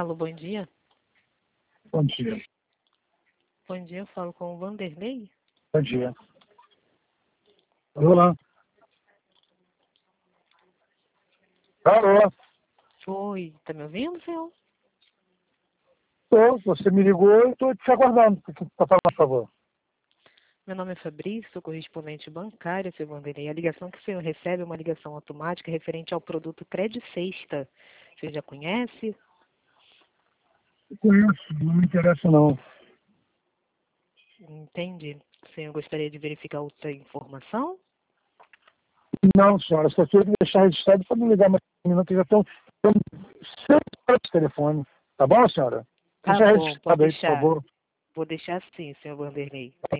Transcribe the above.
Alô, bom dia. Bom dia. Bom dia, eu falo com o Vanderlei. Bom dia. Alô? Alô? Oi, tá me ouvindo, senhor? Você me ligou e estou te aguardando para falar, por favor. Meu nome é Fabrício, sou correspondente bancário, seu Vanderlei. A ligação que o senhor recebe é uma ligação automática referente ao produto Cred Sexta. O senhor já conhece? Eu conheço, não me interessa não. Entende? O senhor gostaria de verificar outra informação? Não, senhora, só queria deixar registrado para não ligar mais para mim, que já estão sempre esse telefone. Tá bom, senhora? Tá Deixa bom, pode registrado aí, por deixar. favor. Vou deixar sim, senhor Vanderlei.